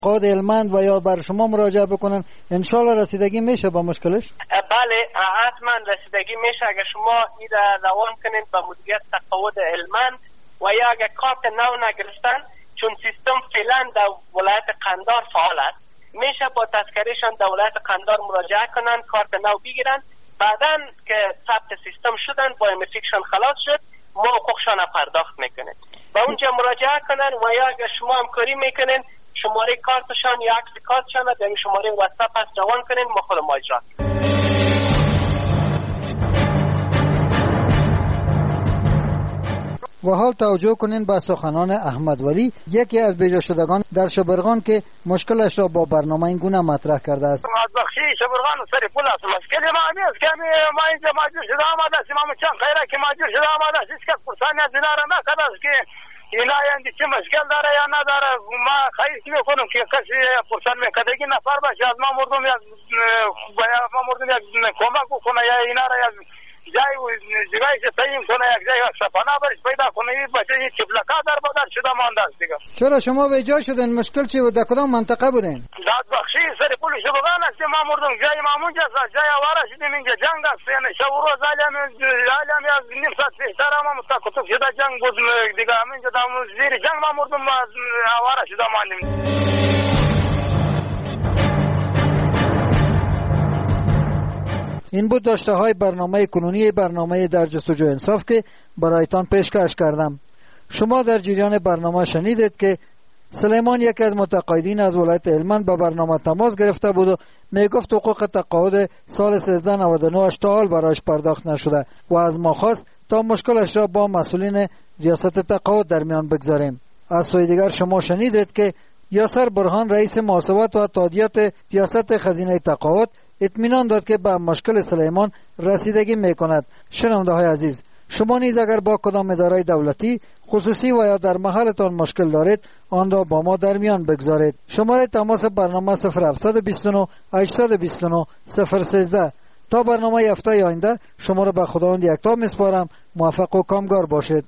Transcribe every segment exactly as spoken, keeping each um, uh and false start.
قاد علمند و یا بر شما مراجعه بکنن انشالله رسیدگی میشه با مشکلش؟ بله حتما رسیدگی میشه اگر شما این را روان کنید به مدیریت تقاعد علمند و یا اگر کارت نو نگرفتن، چون سیستم فعلا در ولایت قندار فعال است، میشه با تذکرهشان در ولایت قندار مراجعه کنن، کارت نو بگیرن، بعداً که ثبت سیستم شدن با امفیکشن خلاص شد ما حقوقشان پرداخت میکنیم. با اونجا مراجعه کنن و یا اگر شما همکاری میکنین شماره کارتشان یا عکس کارتشان در شماره واتساپ هست روان کنین، ما خود ما اجرا و حال توجه کنین به سخنان احمد ولی، یکی از بیجا شدگان در شبرغان که مشکلش را با برنامه این گونه مطرح کرده است. از بخشی شبرغان سری پول است. مشکل ما نیست که ما اینجا ماجور شده آمده است. ما چند خیره که ماجور شده آمده است. هیچ کس پرسانی از اینا را نکرده است که اینا یعنی چه مشکل داره یا نداره. ما خواهش میکنم که کسی پرسان میکنه که نفر باشه از ما مردم یا ما مردم یا کمک بکنه یا اینا را یا جای و جایی که تعیین کنه یک جای صفانه برش پیدا کنه این بچه این چپلکا در بدر شده مانده است دیگه. چرا شما به جا شدن؟ مشکل چی بود؟ در کدام منطقه بودین؟ داد بخشی سر پول شبرغان است. ما مردم جای ما اونجا است، جای آواره شدیم اینجا جنگ است. یعنی شب و روز علیم علیم از نیم ساعت پیشتر ما متکتب شده جنگ بود دیگه. همینجا در زیر جنگ ما مردم آواره شده ماندیم. این بود داشته های برنامه کنونی برنامه در جستجوی انصاف که برایتان پیشکش کردم. شما در جریان برنامه شنیدید که سلیمان یکی از متقاعدین از ولایت هلمند به برنامه تماس گرفته بود و میگفت حقوق تقاعد سال سیزده نود و نه تا حال برایش پرداخت نشده و از ما خواست تا مشکلش را با مسئولین ریاست تقاعد در میان بگذاریم. از سوی دیگر شما شنیدید که یاسر برهان رئیس محاسبات و تادیات ریاست خزینه تقاعد اطمینان داد که به مشکل سلیمان رسیدگی میکند. شنونده های عزیز، شما نیز اگر با کدام اداره دولتی خصوصی و یا در محلتان مشکل دارید آن را با ما در میان بگذارید. شماره تماس برنامه صفر هفتصد و بیست و نه هشتصد و بیست و نه صفر سیزده. تا برنامه هفته آینده شما را به خداوند یکتا میسپارم. موفق و کامگار باشید.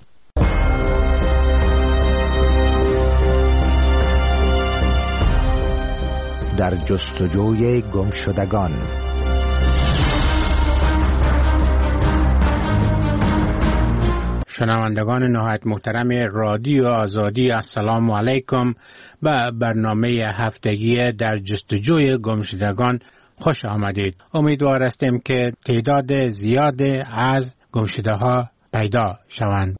در جستجوی گمشدگان. شنوندگان نهایت محترم رادیو آزادی، السلام علیکم. به برنامه هفتگی در جستجوی گمشدگان خوش آمدید. امیدوار هستیم که تعداد زیاد از گمشده ها پیدا شوند.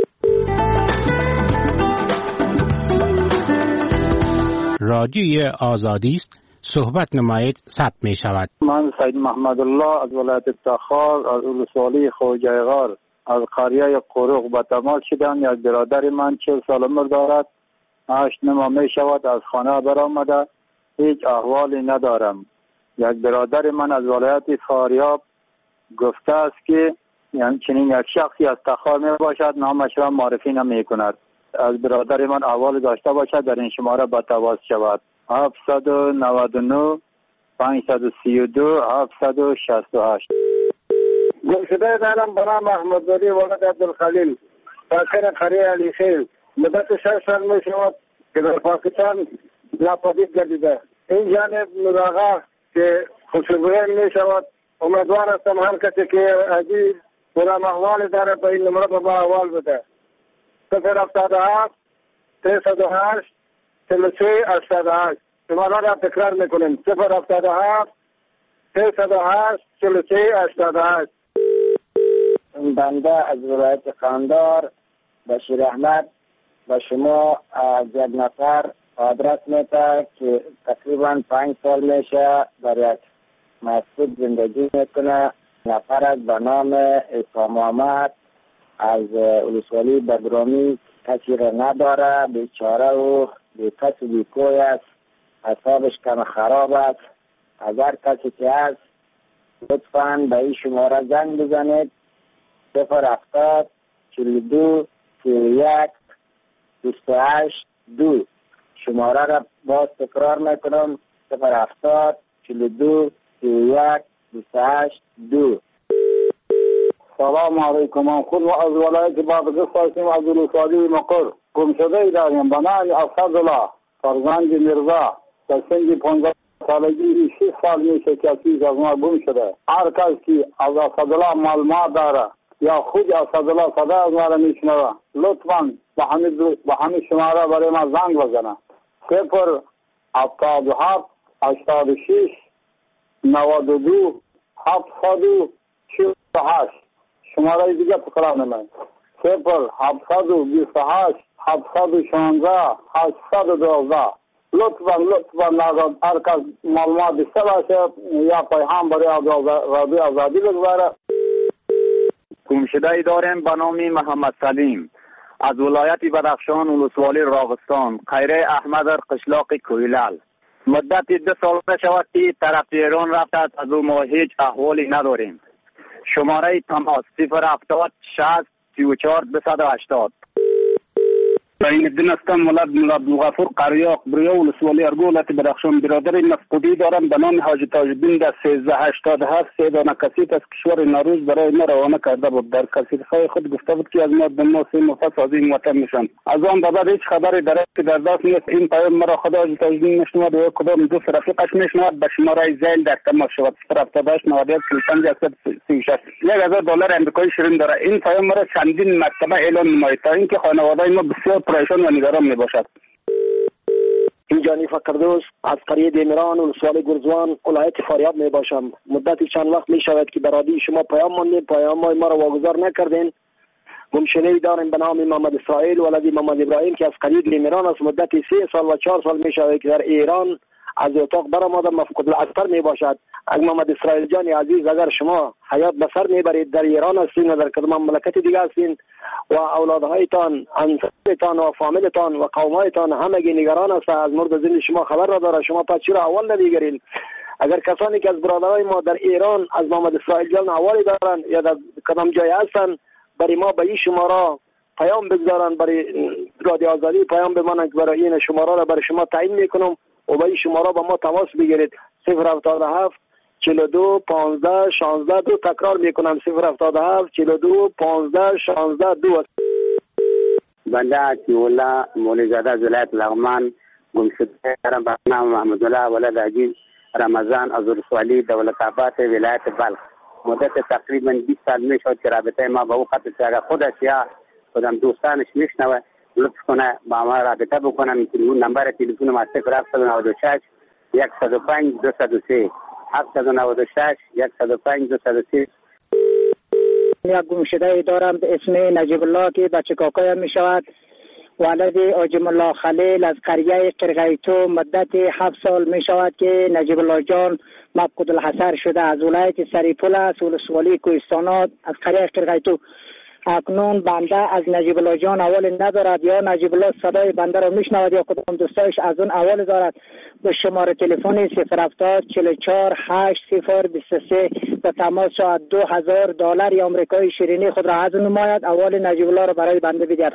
رادیوی آزادی است، صحبت نمایید، ثبت می شود. من سید محمد الله از ولایت تخار از ولسوالی خوجه غار از قریه قروق به تماس شدم. یک برادر من چهل سال عمر دارد، هشت ماه می شود از خانه برآمده، هیچ احوالی ندارم. یک برادر من از ولایت فاریاب گفته است که یعنی چنین یک شخصی از تخار می باشد، نامش را معرفی نمی کند. از برادر من احوال داشته باشد در این شماره به تماس شود. هفتصد و نود و نه پانصد و سی و دو هفتصد و شصت و هشت. گمشده دارم به نام احمد ولی ولد عبدالخلیل، ساکن قریه علی خیل. مدت شش سال می شود که در پاکستان ناپدید گردیده. این جانب مراغه که خوشبویه می شود. امیدوار هستم هر کسی که عجیب برام احوال داره به این نمره به احوال بده. صفر هفتاد و هفت سیصد و هشت چهل و سه هشتاد و هشت. شماره را تکرار میکنیم: صفر هفتاد و هفت سیصد و هشت چهل و سه هشتاد و هشت. بنده از ولایت قندار بشیر احمد و شما از یک نفر آدرس میده که تقریبا پنج سال میشه در یک مسجد زندگی میکنه. نفر از به نام عیسی محمد از ولسوالی بدرامی، کسی را نداره، بیچاره و بی کس و بی کوی است، حسابش کم خراب است. اگر کسی که هست لطفاً به این شماره زنگ بزنید: صفر هفتاد چهل و دو سی و یک بیست و هشت دو. شماره را باز تکرار میکنم: صفر هفتاد چهل و دو سی و یک بیست و هشت دو. سلام علیکم. من خود از ولایت بادغیس هستم، از ولسوالی مقر. گمشده ای داریم به نام اسدالله فرزند میرزا. در سن پانزده سالگی شش سال میشه که چیز از ما گم شده. هر کس که از اسدالله معلومات داره یا خود اسدالله صدا از ما را میشنوه لطفا به همین به همین شماره برای ما زنگ بزنه. صفر هفتاد و هفت هشتاد و شش نود و دو هفتصد و چهل و هشت. شماره دیگه تکرار نمید. صفر هفتصد و بیست و هشت هفتصد و شانزده هشتصد و دوازده. لطفا لطفا هر کس معلومات داشته باشه یا پیغام برای رادیو آزادی بگذاره. گمشده‌ای داریم به نام محمد سلیم از ولایت بدخشان ولسوالی راغستان، قیره احمد قشلاق کویلال. مدت دو سال شود که طرف ایران رفته از او ما هیچ احوالی نداریم. شماره تماس صفر هفتاد شصت سی و چهار دویست و هشتاد. این الدین هستم، ولد مولا عبدالغفور قریاق بریا ولسوالی ارگو ولایت بدخشان. برادر مفقودی دارم به نام حاجی تاج‌الدین در سیزده هشتاد و هفت. سه دانه کسیت از کشور نوروز برای ما روانه کرده بود. در کسیت‌های خود گفته بود که از ما به ما سه نفس از این وطن میشن. از آن بعد هیچ خبری در در دست نیست. این پیام مرا خدا حاجی تاج‌الدین میشنود و کدام دو رفیقش میشنود. به شماره زیل در تماس شود. صفر هفتاد و هشت نود و یک سی و پنج صد و سی و شش. یک هزار دلار آمریکایی شیرین داره. این پیام مرا چندین مرتبه اعلام نماید تا اینکه خانواده ما بسیار پریشان و نگران می باشد. اینجانی فقردوس از قریه دیمران ولسوالی گرزوان ولایت فاریاب می باشم. مدتی چند وقت می شود که برادی شما پیام ماندیم، پیام ما را واگذار نکردین. گمشده‌ای داریم به نام محمد اسرائیل ولدی محمد ابراهیم که از قریه دیمران است. مدتی سه سال و چهار سال می شود که در ایران از اتاق برآمده مفقود الاثر می باشد. اگر محمد اسرائیل جان عزیز اگر شما حیات بسر می برید در ایران هستین و در کدام مملکت دیگه هستین و اولادهایتان انصارتان و فامیلتان و قومایتان همگی نگران است از مورد زندگی شما خبر را داره، شما پس چرا اول نمیگیرین؟ اگر کسانی که از برادرای ما در ایران از محمد اسرائیل جان احوالی دارن یا در کدام جای هستن برای ما به این شماره پیام بگذارن، برای رادیو آزادی پیام بمانن که برای این شماره را برای شما تعیین میکنم و با این شماره با ما تماس بگیرید. صفر هفتاد و هفت چهل و دو پانزده شانزده دو. تکرار میکنم صفر هفتاد و هفت چهل و دو پانزده شانزده دو. بنده عطی‌الله مولوی‌زاده از ولایت لغمان گمشده دارم به نام محمد الله ولد عزیز رمضان از ولسوالی دولت‌آباد ولایت بلخ. مدت تقریبا بیست سال میشد که رابطه ما با او قطع شد. اگر خودش یا خودم دوستانش میشنوه لطف کنه با ما رابطه بکنم. نمبر تلفن ما صفر هفت نه شش یک صفر پنج دو صفر سه هفت نه شش یک صفر پنج دو صفر سه. یک گمشده دارم به اسم نجیب الله که بچه کاکایم می شود. ولد آجم الله خلیل از قریه قرقیتو. مدت هفت سال می شود که نجیب الله جان مفقود الحصر شده. از ولایت سریپول است ولسوالی کوهستانات از قریه قرقیتو. اکنون بنده از نجیب الله جان اول ندارد یا نجیب الله صدای بنده را میشنود یا کدام دوستایش از اون اول دارد. به شماره تلفن صفر هفتاد چهل و چهار هشت صفر بیست و سه به تماس شود دو هزار دلار آمریکایی شیرینی خود را از نماید. اول نجیب الله را برای بنده بدهد.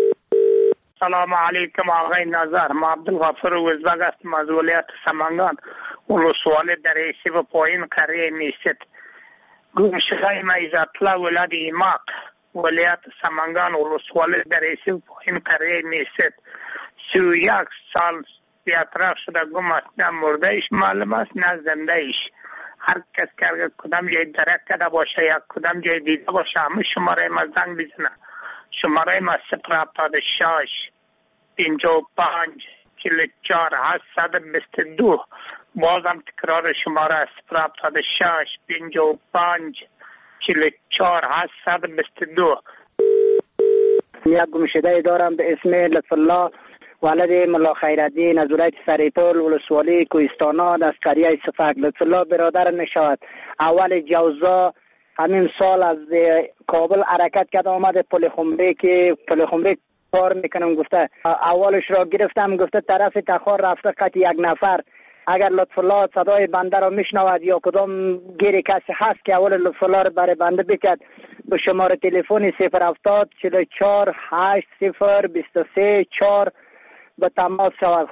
سلام علیکم آقای نظر، ما عبدالغفور وزبگ هستم از ولایت سمنگان ولسوالی در ایسی و پایین قریه میست. گمشده ما عزت‌الله ولد ایماق ولایت سمنگان ولسوالی در ایسی و پایین قریه میست. سی و یک سال بیاطرف شده گم است. نه مرده ایش معلوم است نه زنده ایش. هر کس که کدام جای درک کرده باشه یا کدام جای دیده باشه همه شماره ما زنگ بزنه. شماره ما صفر هفتاد و شش پنجاه و پنج چهل و چهار هشتصد و بیست و دو. بازم تکرار شماره صفر هفتاد و شش پنجاه و پنج چهل و چهار هشتصد و بیست و دو. یک گمشده دارم به اسم لطف الله ولد ملا خیرالدین از ولایت سریپول ولسوالی کوهستانات از قریه صفک. لطف الله برادر می شود. اول جوزا همین سال از کابل حرکت کرد آمده پل خمری که پل خمری کار میکنم گفته. اولش را گرفتم گفته طرف تخار رفته قط یک نفر. اگر لطف الله صدای بنده را میشنود یا کدام گیری کسی هست که اول لطف الله را برای بنده بکرد به شماره تلفن صفر هفتاد چهل و چهار هشت صفر بیست و سه چهار به تماس شود.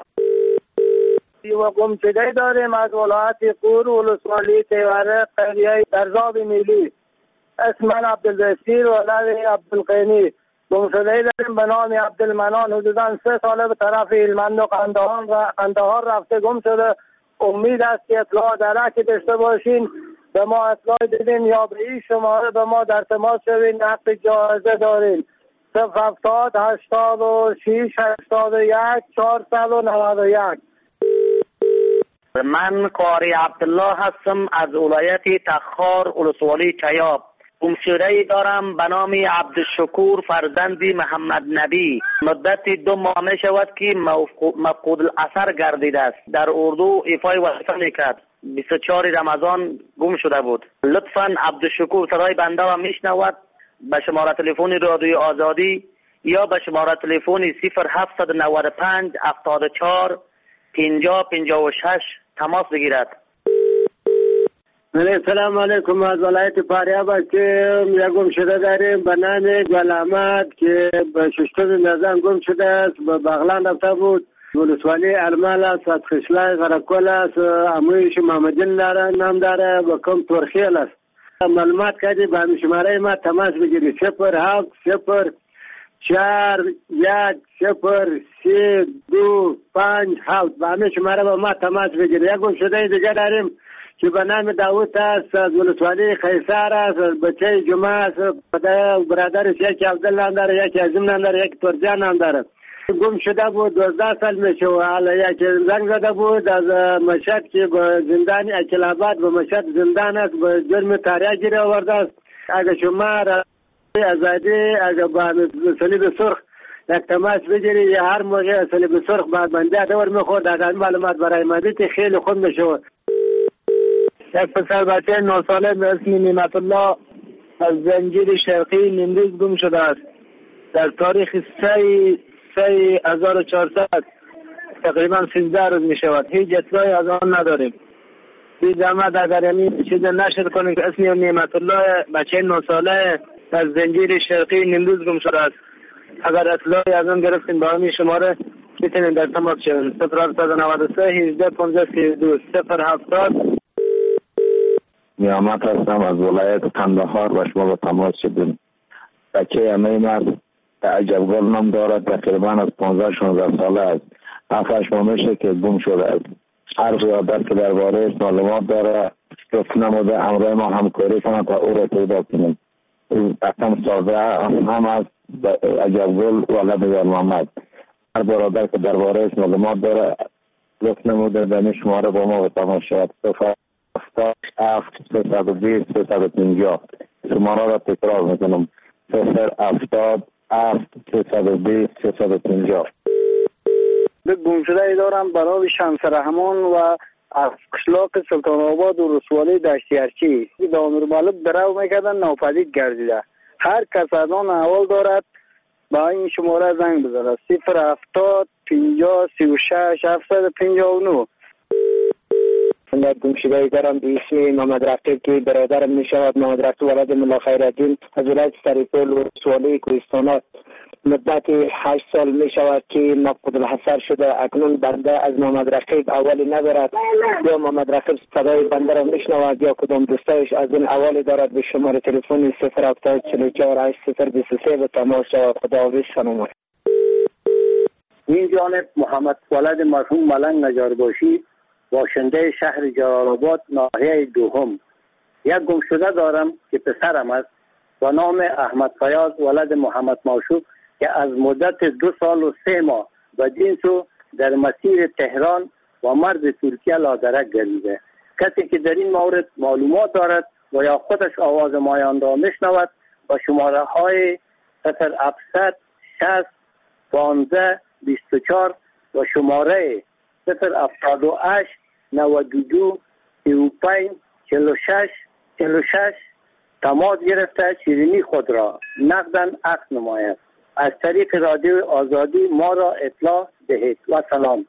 و گمشده داریم از ولایت قور ولسوالی تیوره قریه درزاب میلی. اسم من عبدالبصیر ولد عبدالقینی. گمشده ای داریم به نام عبدالمنان، حدودا سه ساله به طرف هلمند و قندهار و قندهار رفته گم شده. امید است که اطلاع درکی داشته باشین، به ما اطلاع دیدین یا به این شماره به ما در تماس شوین، حق جایزه دارین. صفر هفتاد هشتاد و شیش هشتاد و یک چهارصد و نود و یک. من قاری عبدالله هستم از ولایت تخار ولسوالی چیاب. گمشده دارم به نام عبدالشکور فرزندی محمد نبی. مدت دو ماه می شود که مفقود الاثر گردیده است. در اردو ایفای وظیفه میکرد. بیست و چهار رمضان گم شده بود. لطفاً عبدالشکور صدای بنده و میشنود، به شماره تلفن رادیو آزادی یا به شماره تلفن صفر هفتصد و نود و پنج هفتاد و چهار پنجاه پنجاه و شش تماس بگیرد. السلام علیکم. از ولایت فاریاب هستیم. یک گمشده داریم به نام گل احمد که به ششم نزن گم شده است. به بغلان رفته بود. ولسوالی ارمال است. از خشلای غرقل است. امویش محمدین داره نام داره. به کم ترخیل است. معلومات کردی به همین شماره ما تماس بگیری. صفر هفت صفر چهار یک صفر سی دو پنج هفت. به همین شماره با ما تماس بگیری. یک گمشده دیگه داریم که به نام داوود است. از ولسوالی خیسار است. بچه جمعه است. برادرش یکی عبدالله هم داره، یکی عظیم هم داره، یکی ترجان هم داره. گم شده بود. دوازده سال میشه و حالا یکی زنگ زده بود از مشهد که به زندان اکلاباد به مشهد زندان است، به جرم تاریخ گیره آورده است. اگه شما ازادی اگه با صلیب سرخ یک تماس بگیری یا هر موقع صلیب سرخ بعد بنده دور میخورد از این معلومات برای مدید خیلی خوب میشه. یک پسر بچه نه ساله به اسم نعمت الله از زنجیر شرقی نیمروز گم شده است. در تاریخ سه سه هزار و چهارصد تقریبا سیزده روز می شود. هیچ اطلاعی از آن نداریم. بی زحمت اگر این چیز نشر کنیم که اسم نعمت الله بچه نه ساله از زنجیر شرقی نیمروز گم شده است. اگر اطلاعی از آن گرفتیم با همین شماره میتونیم در تماس شویم. صفر هفتصد و نود و سه هجده پانزده سی و دو صفر هفتاد. نیامت هستم از ولایت قندهار و شما با تماس شدیم. بچه همه مرد عجبگل نام دارد. تقریبا از پانزده شانزده ساله است. هفتش ماه میشه که گم شده است. حرف یادت که درباره معلومات داره گفت نموده همراه ما همکاری کنند تا او را پیدا کنیم. او اصلا ساده هم از عجبگل ولد یار محمد. هر برادر که درباره معلومات داره گفت نموده دمی شماره با ما تماس شد. هفتاد هفت سیصد و بیست سیصد و پنجاه. شماره را تکرار میکنم. صفر هفتاد هفت سیصد و بیست سیصد و پنجاه. به گمشده ای دارم برای شمس رحمان و از قشلاق سلطان آباد و رسوالی دشتیارچی به امیر مالک درو میکردن ناپدید گردیده. هر کس از آن احوال دارد با این شماره زنگ بزنه. صفر هفتاد پنجاه سی و شش هفتصد و پنجاه و نه. من گمشده دارم به اسم محمد رقیب که برادرم می شود. محمد رقیب ولد ملا خیرالدین از ولایت سریپول و رسوالی کوهستانات. مدت هشت سال می شود که مفقود الاثر شده. اکنون بنده از محمد رقیب اولی ندارد. یا محمد رقیب صدای بنده را می شنود یا کدام دوستایش از این اولی دارد. به شماره تلفن صفر هفتاد چهل و چهار هشت صفر بیست و سه به تماس شود. خداحافظ خانم. این جانب محمد ولد مرحوم ملنگ نجارباشی باشنده شهر جلال‌آباد ناحیه دوم. یک گمشده دارم که پسرم است با نام احمد فیاض ولد محمد معشوق که از مدت دو سال و سه ماه و جنسو در مسیر تهران و مرز ترکیه لادرک گردیده. کسی که در این مورد معلومات دارد و یا خودش آواز مایان را میشنود و شماره های صفر هفتصد شصت پانزده بیست و چهار و شماره صفر هفتاد و هشت نود و دو سی و پنج چهل و شش چهل و شش تماس گرفته شیرینی خود را نقداً عکس نماید. از طریق رادیو آزادی ما را اطلاع دهید و سلام.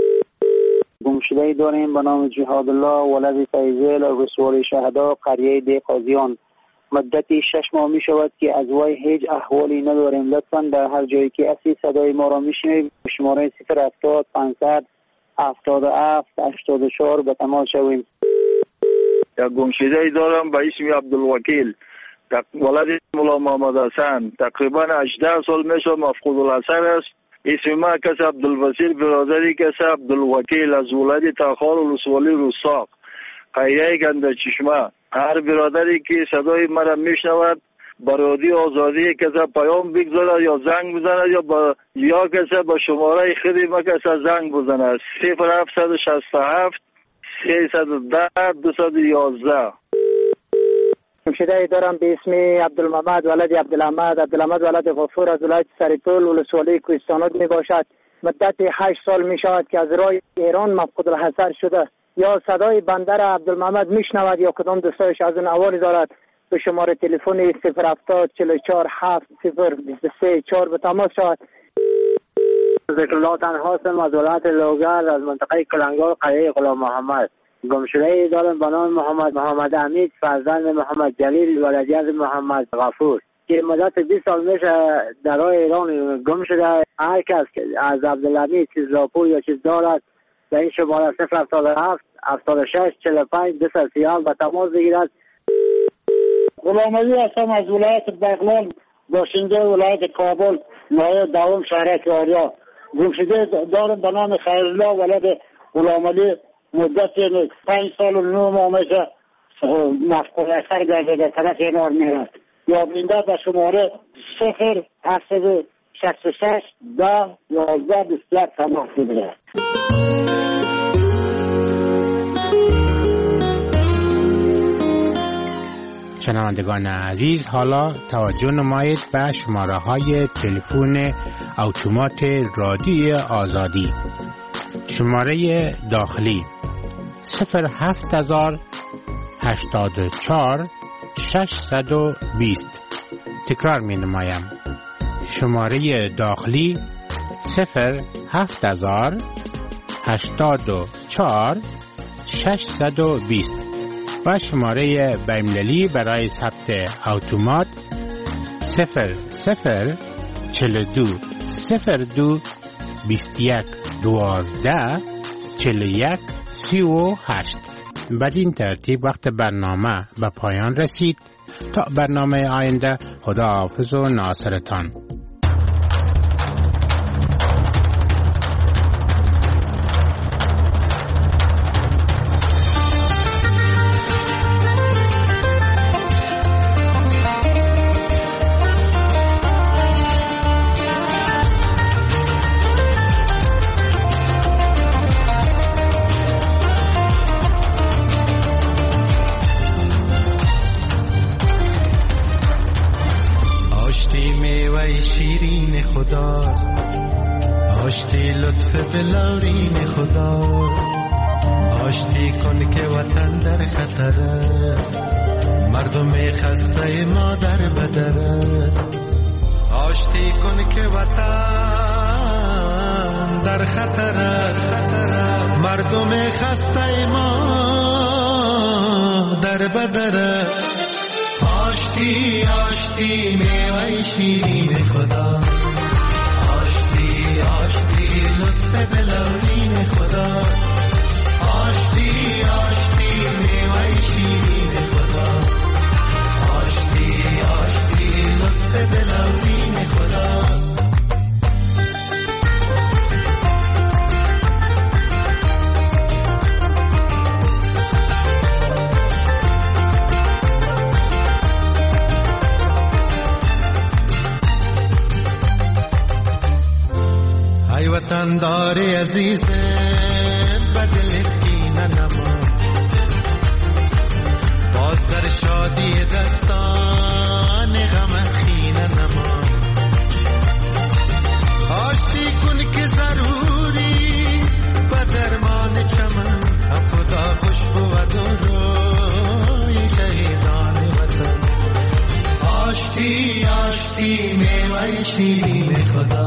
گمشده داریم به نام جهاد الله ولد فیضل و رسول شهدا قریه دی قاضیان. مدتی شش ماه می شود که از وی هیچ احوالی نداریم. لطفاً در هر جایی که اصلی صدای ما را می شنوید شماره صفر هفتاد پانصد هفتاد و هفت هشتاد و چهار به تماس شویم. یک گمشده ای دارم به اسم عبدالوکیل ولد مولا محمد حسن تقریبا هجده سال میشه مفقود الاثر است. اسم ما کس عبدالبصیر برادری کس عبدالوکیل از ولد تخار ولسوالی روساق قریه گنده چشمه. هر برادری که صدای مرا میشنود برادی آزادی کسی پیام بگذاره یا زنگ بزنه یا با یا کسی با شماره خودی ما کسی زنگ بزنه صفر هفتصد و شصت و هفت سیصد و ده دویست و یازده. گمشده دارم به اسم عبدالمحمد ولد عبدالحمد. عبدالحمد ولد غفور از ولایت سرپل ولسوالی کوهستانات می باشد. مدت هشت سال می شود که از راه ایران مفقود الحضر شده. یا صدای بندر عبدالمحمد میشنود یا کدام دوستایش از اون احوالی دارد به شماره تلفن صفر هفتاد چهل و چهار هفت صفر بیست و سه چهار به تماس شود. ذکر الله تنهاستم از ولایت لوگر از منطقه کلنگار قریه غلام محمد. گمشده دارم به نام محمد محمد حمید فرزند محمد جلیل ولدی از محمد غفور که مدت بیست سال میشه در راه ایران گم شده. هر کس از عبدالحمید چیز راپور یا چیز دارد در این شماره صفر هفتاد و هفت هفتاد و شش چهل و پنج دویست و سی و هفت به تماس بگیرد. غلام علی هستم از ولایت بغلان باشنده ولایت کابل ناحیه دوم شهرک آریا. گمشده دارم به نام خیرالله ولد غلام علی مدت پنج سال و نه ماه میشه مفقود اثر گرده در طرف ایران میرد. یابنده به شماره صفر هفتصد و شصت و شش ده یازده بیست و یک تماس بگیرد. شنوندگان عزیز، حالا توجه نمایید به شماره های تلفن اتومات رادیوی آزادی. شماره داخلی صفر هفت هزار هشتاد و چهار ششصد و بیست. تکرار می نمایم. شماره داخلی صفر هفت هزار هشتاد و چهار ششصد و بیست و شماره بین‌المللی برای ثبت اتومات صفر صفر چهل و دو صفر دو بیست و یک دوازده چهل و یک سی و هشت. بدین ترتیب وقت برنامه به پایان رسید. تا برنامه آینده، خدا حافظ و ناصرتان. آشتی لطف بلارین خدا، آشتی کن که وطن در خطره، مردم خسته ما در بدره. آشتی کن که وطن در خطره، مردم خسته ما در بدره. آشتی آشتی میوه شیرین خدا، آشتی لطف بلورین خدا، آشتی آشتی میوه شیرین خدا، آشتی آشتی لطف بلورین خدا. ای وطن داری عزیز بدل کینه نما، باز در شادی دستان غم خینه نما. آشتی کن که ضروری به درمان چمن، هم خدا خوش بود و روی شهیدان وطن. آشتی آشتی میوه شیرین خدا،